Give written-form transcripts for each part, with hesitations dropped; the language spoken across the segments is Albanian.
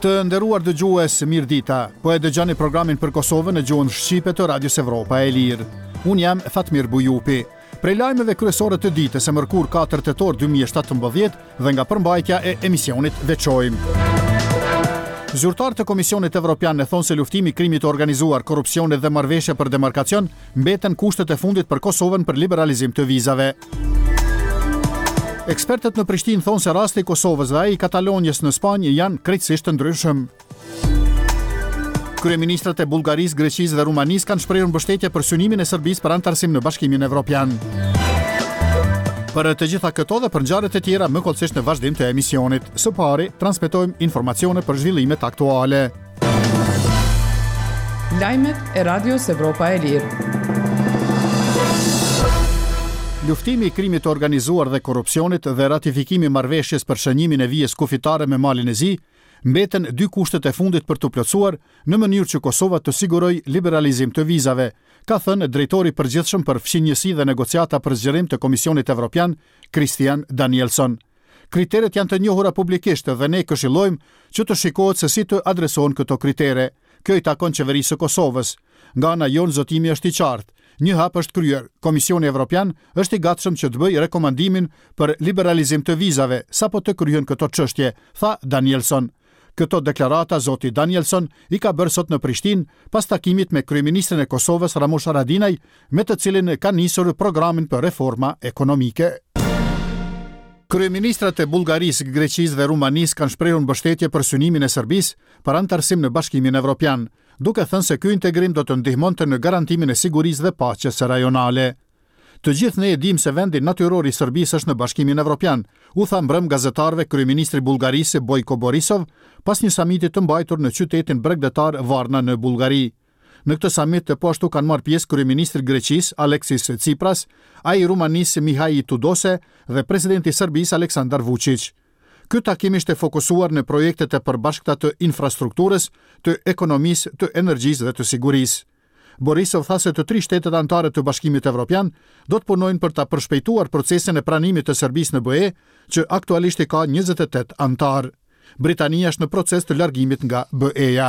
Të nderuar dëgjues, mirëdita. Po e dëgjoni programin për Kosovën në gjuhën shqipe të Radios Evropa e Lirë. Unë jam Fatmir Bujupi. Prej lajmeve kryesore të ditës e mërkur 4 tetor 2017 dhe nga përmbajtja e emisionit veçojmë. Zyrtarët e Komisionit Evropian e thonë se luftimi i krimit të organizuar, korrupsionit dhe marrëveshje për demarkacion mbeten kushtet e fundit për Kosovën për liberalizim të vizave. Ekspertët në Prishtinë thonë se rasti i Kosovës dhe ai i Katalonjës në Spanjë janë krejtësisht të ndryshëm. Kryeministrat e Bullgarisë, Greqisë dhe Rumanisë kanë shprehur mbështetje për synimin e Serbisë për antarësim në Bashkimin Evropian. Për të gjitha këto dhe për ngjarjet e tjera më kollësisht në vazhdim të emisionit, së pari transmetojmë informacione për zhvillimet aktuale. Lajmet e Radios Evropa e Lirë. Luftimi i krimit të organizuar dhe korrupsionit dhe ratifikimi i marrëveshjes për shënimin e vijës kufitare me Malin e Zi mbeten dy kushtet e fundit për të plotësuar në mënyrë që Kosova të sigurojë liberalizim të vizave, ka thënë drejtori i përgjithshëm për fqinjësi dhe negociata për zgjerim të Komisionit Evropian, Christian Danielson. Kriteret janë të njohura publikisht dhe ne këshillojmë që të shikohet se si të adresohen këto kritere. Kjo i takon qeverisë së Kosovës. Nga ana jonë zotimi është i qartë. Një hap është kryer. Komisioni Evropian është i gatshëm që të bëjë rekomandimin për liberalizim të vizave sapo të kryhen këto çështje, tha Danielson. Këto deklarata zoti Danielson i ka bërë sot në Prishtinë pas takimit me kryeministrin e Kosovës Ramush Haradinaj, me të cilin ka nisur programin për reforma ekonomike. Kryeministrat e Bullgarisë, Greqisë dhe Rumanisë kanë shprehur mbështetje për synimin e Serbisë për antarësim në Bashkimin Evropian, duke thënë se ky integrim do të ndihmonte në garantimin e sigurisë dhe paqes rajonale. Të gjithë ne e dimë se vendi natyror i Serbisë është në Bashkimin Evropian, u tha mbrëm gazetarëve kryeministri i Bullgarisë Bojko Borisov pas një samiti të mbajtur në qytetin bregdetar Varna në Bullgari. Në këtë samit të poashtu kanë marrë pjesë kryeministri i Greqisë Aleksis Tsipras, ai i Rumanisë Mihai Tudose dhe presidenti i Serbisë Aleksandar Vučić. Ky takim ishte fokusuar në projektet e përbashkëta të infrastrukturës, të ekonomisë, të energjisë dhe të sigurisë. Borisov tha se të 3 shtetet anëtare të Bashkimit Evropian do të punojnë për ta përshpejtuar procesin e pranimit të Serbisë në BE, që aktualisht i ka 28 anëtar. Britania është në proces të largimit nga BE-ja.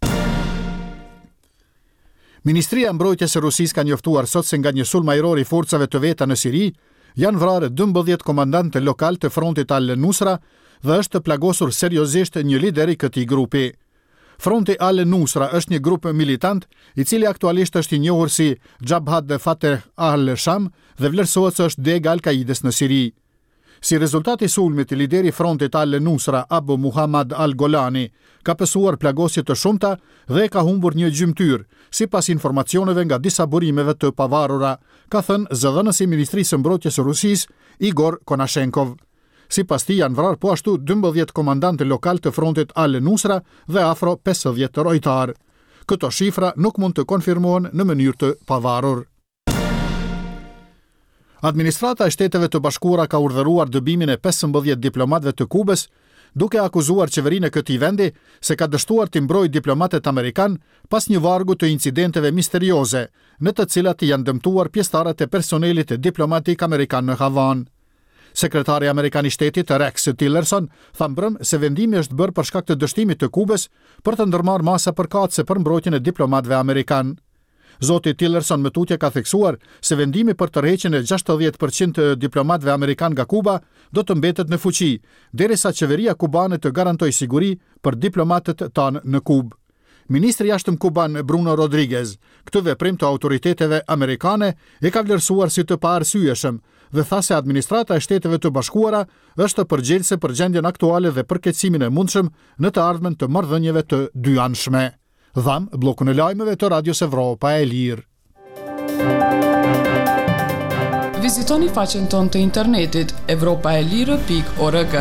Ministria e Mbrojtjes së Rusisë ka njoftuar sot se nga një sulm ajror i forcave të veta në Siri janë vrarë 12 komandantë lokal të frontit Al-Nusra dhe është të plagosur seriozisht një lider i këtij grupi. Fronti Al-Nusra është një grup militant i cili aktualisht është i njohur si Jabhat Fateh al-Sham dhe vlerësohet se është dega Al-Kaides në Siri. Si rezultati i sulmit, lideri i frontit Al-Nusra, Abu Muhammad al-Golani, ka pësuar plagosje të shumta dhe ka humbur një gjymtyr, sipas informacioneve nga disa burimeve të pavarura, ka thënë zëdhënësi i Ministrisë së Mbrojtjes së Rusisë, Igor Konashenkov. Sipas tij janë vrarë po ashtu 12 komandantë lokal të frontit Al-Nusra dhe afro 50 rojtar. Këto shifra nuk mund të konfirmohen në mënyrë të pavarur. Administrata e Shteteve të Bashkuara ka urdhëruar dëbimin e 15 diplomatëve të Kubës, duke akuzuar qeverinë e këtij vendi se ka dështuar të mbrojë diplomatët amerikan pas një vargu të incidenteve misterioze, në të cilat janë dëmtuar pjesëtarët e personelit diplomatik amerikan në Havanë. Sekretari amerikan i shtetit Rex Tillerson tha mbrëm se vendimi është bërë për shkak të dështimit të Kubës për të ndërmarrë masa përkatëse për mbrojtjen e diplomatëve amerikan. Zoti Tillerson më tutje ka theksuar se vendimi për tërheqjen e 60% të diplomatëve amerikan nga Kuba do të mbetet në fuqi, derisa qeveria kubane të garantojë siguri për diplomatët tanë në Kubë. Ministri i jashtëm kuban Bruno Rodriguez këtë veprim të autoriteteve amerikane e ka vlerësuar si të paarsyeshëm dhe tha se administrata e Shteteve të Bashkuara është përgjegjëse për gjendjen aktuale dhe përkeqësimin e mundshëm në të ardhmen të marrëdhënieve të dyanshme. Dham bllokun e lajmeve të Radios Evropa e Lirë. Vizitoni faqen tonë të internetit evropaelire.org.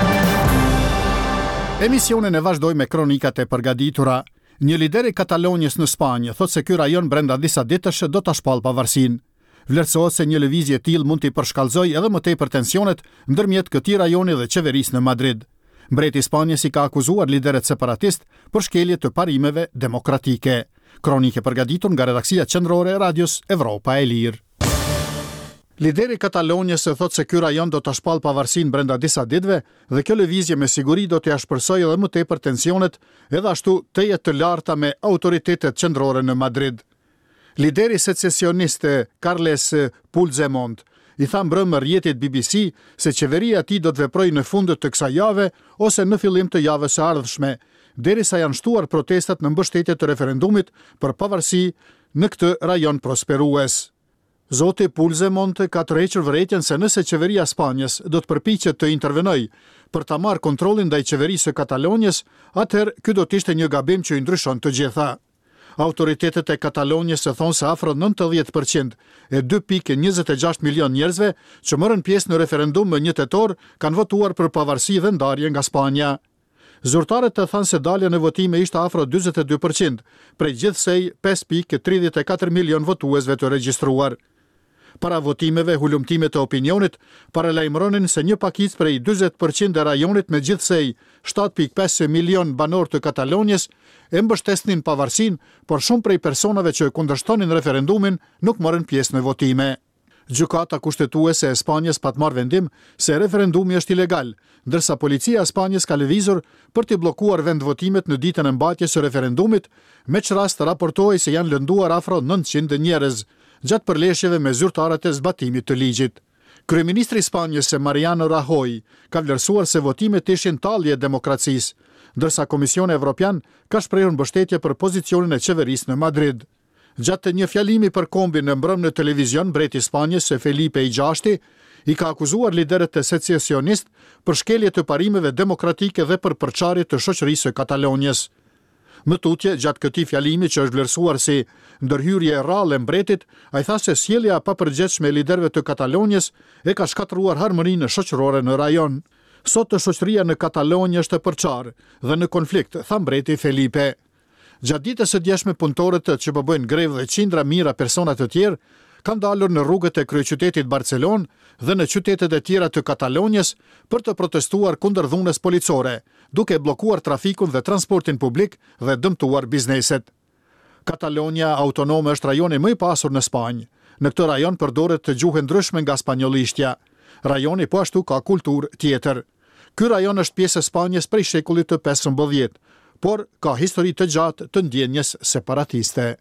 Emisionin e vazhdoj me kronikat e përgatitura. Një lider i Katalonjës në Spanjë thotë se ky rajon brenda disa ditësh do ta shpall pavarësinë. Vlerësohet se një lëvizje e tillë mund t'i përshkallëzojë edhe më tepër tensionet ndërmjet këtij rajoni dhe qeverisë në Madrid. Mbreti i Spanjës i ka akuzuar liderët separatist për shkelje të parimeve demokratike. Kronike përgatitur nga redaksia qendrore e Radios Evropa e Lirë. Lideri i Katalonjës thotë se ky rajon do të shpall pavarësinë brenda disa ditëve dhe kjo lëvizje me siguri do të shpërsojë edhe më tepër tensionet, edhe ashtu teje të larta me autoritetet qendrore në Madrid. Lideri secesionist Carles Puigdemont i tha mbrëmër rrjetit BBC se qeveria e tij do të veprojë në fund të kësaj jave ose në fillim të javës së ardhshme, derisa janë shtuar protestat në mbështetje të referendumit për pavarësi në këtë rajon prosperues. Zoti Puigdemont ka tërhequr vërejtjen se nëse qeveria e Spanjës do të përpiqet të intervenojë për ta marrë kontrollin ndaj qeverisë së Katalonjës, atëherë ky do të ishte një gabim që i ndryshon të gjitha. Autoritetet e Katalonjës thonë se afro 90% e 2.26 milion njerëzve që morën pjesë në referendum më 1 tetor kanë votuar për pavarësi dhe ndarje nga Spanja. Zyrtarët thanë se dalja në votime ishte afro 42%, prej gjithsej 5.34 milion votuesve të regjistruar. Para votimeve, hulumtimet e opinionit paralajmëronin se një pakicë prej 40% e rajonit me gjithsej 7.5 milion banor të Katalonjës e mbështesnin pavarësinë, por shumë prej personave që kundërshtonin referendumin nuk morën pjesë në votime. Gjykata kushtetuese e Spanjës pa të marrë vendim se referendumi është ilegal, ndërsa policia e Spanjës ka lëvizur për të bllokuar vendvotimet në ditën e mbajtjes së referendumit, me çrast raportohej se janë lënduar afro 900 njerëz gjatë përleshjeve me zyrtarët e zbatimit të ligjit. Kryeministri i Spanjës Mariano Rajoy ka vlerësuar se votimet ishin tallje demokracisë, ndërsa Komisioni Evropian ka shprehur mbështetje për pozicionin e qeverisë në Madrid. Gjatë një fjalimi për kombin në mbrëm në televizion, mbreti i Spanjës Felipe VI i ka akuzuar liderët e secesionist për shkelje të parimeve demokratike dhe për përçarje të shoqërisë së Katalonjës. Më tutje, gjatë këtij fjalimi që është vlerësuar si ndërhyrje e rrallë e mbretit, ai tha se sjellja e papërgjithshme e liderëve të Katalonjës e ka shkatëruar harmoninë shoqërore në rajon. Sot shoqëria në Katalonjë është e përçarë dhe në konflikt, tha mbreti Felipe. Gjatë ditës së djeshme punëtorët që po bëjnë grevë dhe qindra mijëra persona të tjerë kanë dalur në rrugët e kryeqytetit Barcelonë dhe në qytetet e tjera të Katalonjës për të protestuar kundër dhunës policore, duke bllokuar trafikun dhe transportin publik dhe dëmtuar bizneset. Katalonja autonome është rajoni më i pasur në Spanjë. Në këtë rajon përdoret të gjuhë ndryshme nga spanjollishtja. Rajoni po ashtu ka kulturë tjetër. Ky rajon është pjesë e Spanjës prej shekullit të 15, por ka histori të gjatë të ndjenjes separatiste.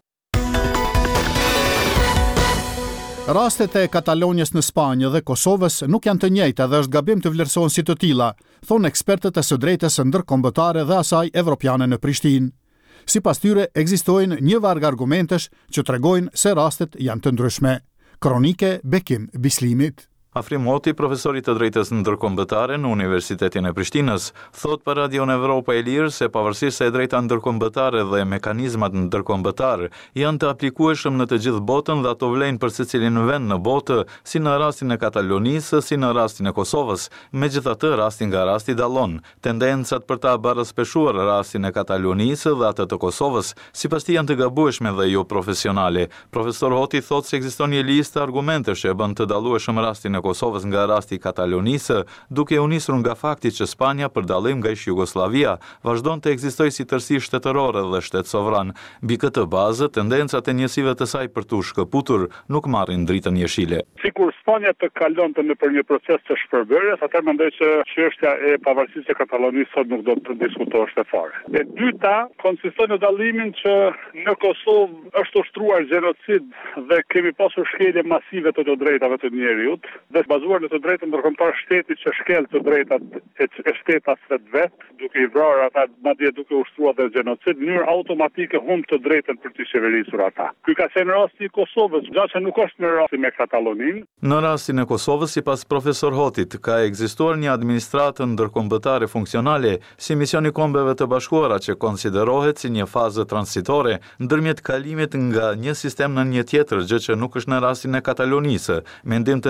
Rastet e Katalonjës në Spanjë dhe Kosovës nuk janë të njëjta dhe është gabim të vlerësohen si të tilla, thonë ekspertët e së drejtës ndërkombëtare dhe asaj evropiane në Prishtinë. Sipas tyre, ekzistojnë një varg argumentesh që tregojnë se rastet janë të ndryshme. Kronike Bekim Bislimit. Afrim Hoti, profesori të drejtës ndërkombëtare në Universitetin e Prishtinës, thot për Radion Evropa e Lirë se pavarësisht se drejta ndërkombëtare dhe mekanizmat ndërkombëtar janë të aplikueshëm në të gjithë botën dhe ato vlejnë për secilin vend në botë, si në rastin e Katalonisë, si në rastin e Kosovës. Megjithatë, rasti nga rasti dallon. Tendencat për ta baraspeshuar rastin e Katalonisë dhe atë të Kosovës, sipas tij janë të gabueshme dhe jo profesionale. Profesor Hoti thot se ekziston një listë argumentesh që e bën të dallueshëm rastin e Kosovës nga rasti i Katalonisë, duke u nisur nga fakti që Spanja, për dallim nga Jugosllavia, vazhdon të ekzistojë si tërësi shtetërore dhe shtet sovran. Mbi këtë bazë, tendencat e njësive të saj për tu shkëputur nuk marrin dritën jeshile. Sikur Spanja të kalonte nëpër një proces të shpërbërjes, atëherë mendoj se çështja e pavarësisë së Katalonisë sot nuk do të diskutohet fare. E dyta konsiston në dallimin që në Kosovë është ushtruar gjenocid dhe kemi pasur shkelje masive të drejtave të njerëzit, dhe bazuar në të drejtën ndërkombëtare shteti që shkel të drejtat e shtetasve të vet, duke i vrarë ata, madje duke ushtruar dhe gjenocid, në mënyrë automatike humb të drejtën për të qeverisur ata. Ky ka qenë rasti i Kosovës, gjë nuk është në rastin me Kataloninë. Në rastin e Kosovës, sipas profesor Hotit, ka ekzistuar një administratë ndërkombëtare funksionale si misioni Kombeve të Bashkuara që konsiderohet si një fazë transitore ndërmjet kalimit nga një sistem në një tjetër, gjë që nuk është në rastin e Katalonisë. Mendim të ngjashëm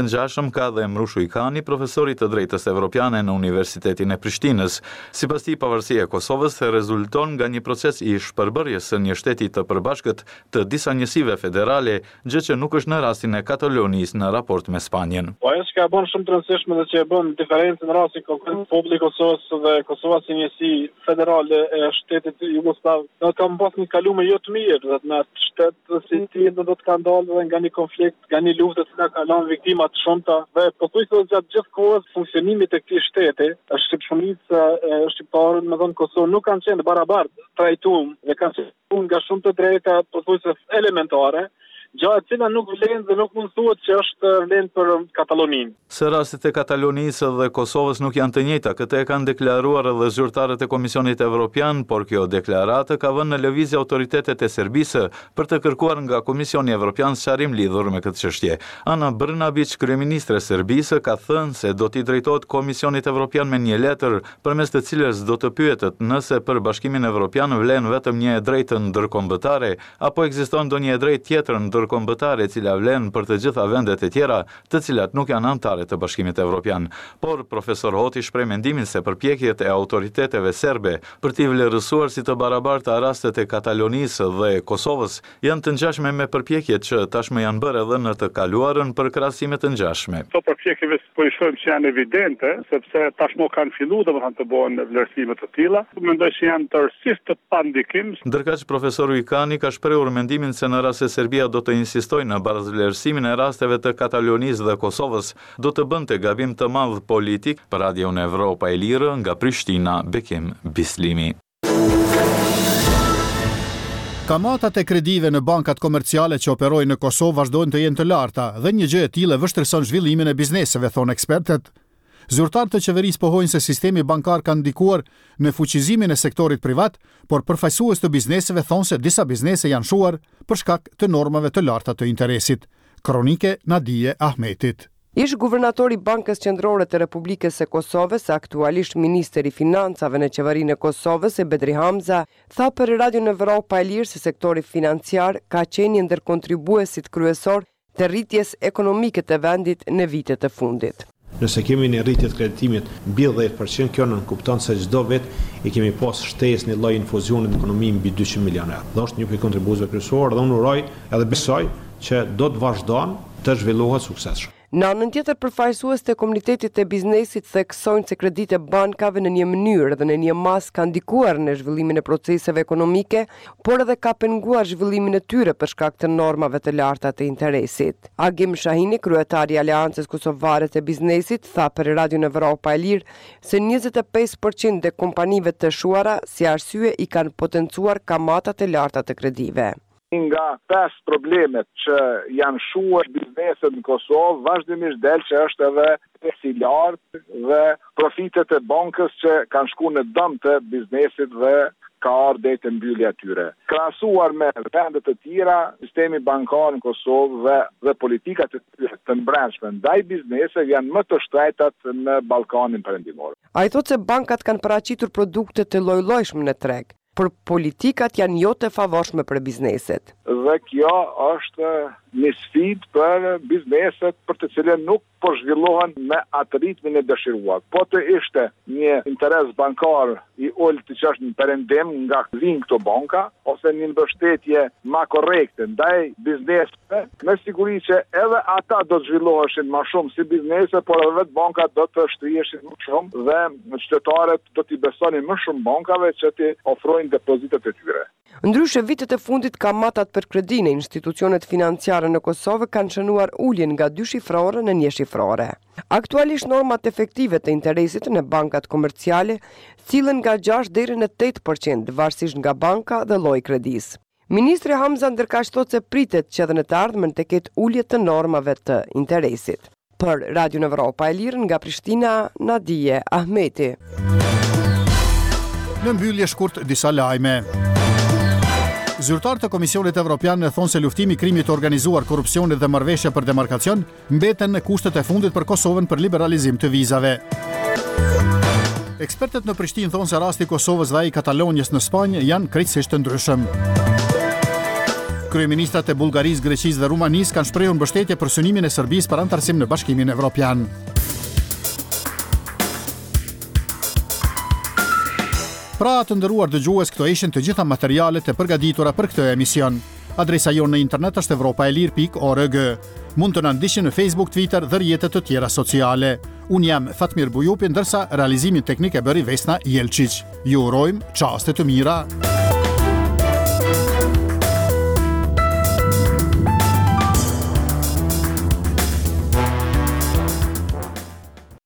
ndryshim ka dhe Mrushu Ikani, profesori të drejtës evropiane në Universitetin e Prishtinës. Sipas tij, pavarësia e Kosovës rezulton nga një proces i shpërbërjes së një shteti të përbashkët të disa njësive federale, gjë që nuk është në rastin e Katalonisë në raport me Spanjen. Po ajo që ka bën shumë të rëndësishme dhe që e bën diferencën në rastin e popullit Kosovës dhe Kosova si njësi federale e shtetit jugosllav, do të kam pas një kalume jo të mirë, dhe në atë shtet si ti do të kanë dalë dhe nga një konflikt, nga një luftë që ka lënë viktima të shumta, dhe pothuajse gjatë gjithë kohës funksionimit të këtij shteti, shqiptarët e shqiptarët me dhënë Kosovë nuk kanë qenë barabartë trajtuar dhe kanë qenë nga shumë të drejta pothuajse elementare. Gjë e cila nuk vlen dhe nuk mund thuhet që është vlen për Kataloninë. Se rastet e Katalonisë dhe Kosovës nuk janë të njëjta, këtë e kanë deklaruar edhe zyrtarët e Komisionit Evropian, por kjo deklaratë ka vënë në lëvizje autoritetet e Serbisë për të kërkuar nga Komisioni Evropian sqarim lidhur me këtë çështje. Ana Brnabić, kryeministre e Serbisë, ka thënë se do t'i drejtohet Komisionit Evropian me një letër përmes të cilës do të pyetet nëse për Bashkimin Evropian vlen vetëm një e drejtë ndërkombëtare apo ekziston ndonjë e drejtë tjetër ndërkombëtare e cila vlen për të gjitha vendet e tjera, të cilat nuk janë anëtare të Bashkimit Evropian. Por profesor Hoti shpreh mendimin se përpjekjet e autoriteteve serbe për t'i vlerësuar si të barabarta rastet e Katalonisë dhe Kosovës janë të ngjashme me përpjekjet që tashmë janë bërë edhe në të kaluarën për krahasime të ngjashme. Këto përpjekjeve po i shohim që janë evidente, sepse tashmë kanë filluar domethënë të bëhen vlerësime të tilla. Mendoj se janë tërësisht të pandikim. Ndërkaq profesori Ikani ka shprehur mendimin se në rast se Serbia do të insistoj në barazvlerësimin e rasteve të Katalonisë dhe Kosovës, do të bënte gabim të madh politik. Për Radion Evropa e Lirë, nga Prishtina, Bekim Bislimi. Kamatat e kredive në bankat komerciale që operojnë në Kosovë vazhdojnë të jenë të larta dhe një gjë e tillë vështirëson zhvillimin e bizneseve, thonë ekspertët. Zyrtarët të qeverisë pohojnë se sistemi bankar ka ndikuar në fuqizimin e sektorit privat, por përfaqësues të bizneseve thonë se disa biznese janë shuar për shkak të normave të larta të interesit. Kronike Nadije Ahmetit. Ish guvernatori i Bankës Qendrore të Republikës së Kosovës, aktualisht ministri i Financave në qeverinë e Kosovës, Bedri Hamza, tha për Radion Evropa e Lirë se sektori financiar ka qenë një ndër kontribuesit kryesor të rritjes ekonomike të vendit në vitet e fundit. Nëse kemi një rritje të kreditimit mbi 10%, kjo nënkupton se çdo vit i kemi pas shtesë një lloj infuzioni në ekonomi mbi 200 milionë euro. Dhe është një prej kontribuesve kryesorë dhe unë uroj edhe besoj që do të vazhdon të zhvillohet suksesshëm. Në anën tjetër, përfaqësues të komunitetit të biznesit theksojnë se kreditë bankave në një mënyrë dhe në një mas kanë ndikuar në zhvillimin e proceseve ekonomike, por edhe ka penguar zhvillimin e tyre për shkak të normave të larta të interesit. Agim Shahini, kryetari i Aleancës Kosovare të Biznesit, tha për Radion Evropa e Lirë se 25% e kompanive të shuara si arsye i kanë potencuar kamatat e larta të kredive. Nga 5 problemet që janë shuar bizneset në Kosovë, vazhdimisht del që është edhe si lartë dhe profitet e bankës që kanë shku në dëm të biznesit dhe ka ardhur të mbyllja tyre. Krahasuar me vendet të tjera, sistemi bankar në Kosovë dhe politikat e tyre të brendshme ndaj bizneseve janë më të shtrenjta në Ballkanin Perëndimor. Ai thotë se bankat kanë paraqitur produkte të lloj-llojshme në treg, por politikat janë jo të favorshme për bizneset. Dhe kjo është një sfidë për bizneset për të cilën nuk po zhvillohen me atë ritmin e dëshiruar. Po të ishte një interes bankar i ulët që është një perëndim nga vinë këto banka, ose një mbështetje ma korrekte ndaj bizneseve, me siguri që edhe ata do të zhvilloheshin më shumë si biznese, por edhe vetë bankat do të shtriheshin më shumë dhe qytetarët do t'i besonin më shumë bankave që t'i ofrojnë depozitet e tyre. Ndryshe, vitet e fundit kamatat për kredi në institucionet financiare në Kosovë kanë shënuar uljen nga 2 shifrore në 1 shifrore. Aktualisht normat efektive të interesit në bankat komerciale cilën nga 6 deri në 8%, varësisht nga banka dhe lloji kredis. Ministri Hamza ndërkaq thotë se pritet që edhe në të ardhmen të ketë ulje të normave të interesit. Për Radion Evropa e Lirë, nga Prishtina, Nadije Ahmeti. Në mbyllje shkurt disa lajme. Zyrtarët e Komisionit Evropian thonë se luftimi i krimit të organizuar, korrupsionit dhe marrëveshja për demarkacion mbeten në kushtet e fundit për Kosovën për liberalizim të vizave. Ekspertët në Prishtinë thonë se rasti i Kosovës dhe ai i Katalonjës në Spanjë janë krejtësisht të ndryshëm. Kryeministrat e Bullgarisë, Greqisë dhe Rumanisë kanë shprehur mbështetje për synimin e Serbisë për antarësim në Bashkimin Evropian. Pra të nderuar dëgjues, këto ishin të gjitha materialet e përgatitura për këtë emision. Adresa jonë në internet është europaelir.org. Mund të na ndiqni në Facebook, Twitter dhe rrjetet të tjera sociale. Unë jam Fatmir Bujupi, ndërsa realizimin teknik e bëri Vesna Jelčić. Ju urojmë çaste të mira.